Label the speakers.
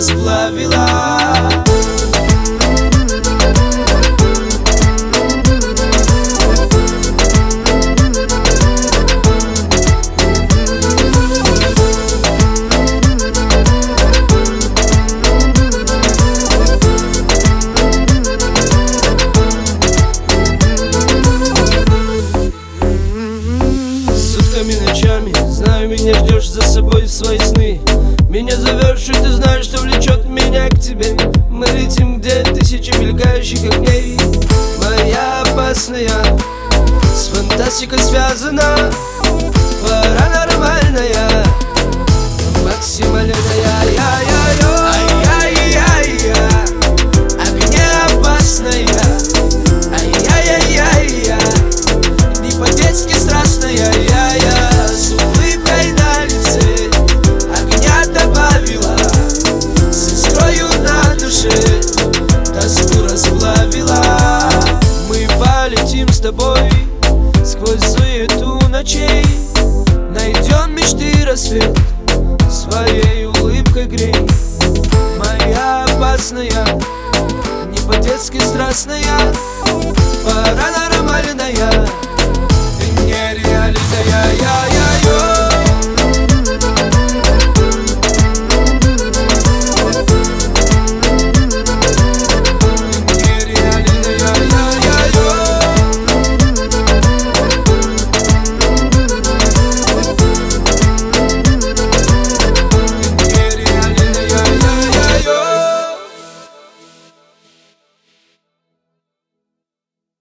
Speaker 1: расплавила.
Speaker 2: Ночами, знаю, меня ждешь за собой в свои сны. Меня зовешь, и ты знаешь, что влечет меня к тебе. Мы летим, где тысячи мелькающих огней. Моя опасная, с фантастикой связана, паранормальная, максимальная. Ай-яй-яй-я, огнеопасная. Ай-яй-яй-я, не по-детски страстная. С улыбкой на лице огня добавила, с искрою на душе тоску расплавила. Мы полетим с тобой сквозь суету ночей, найдем мечты рассвет, своей улыбкой грей. Моя опасная, не по-детски страстная, паранормальная,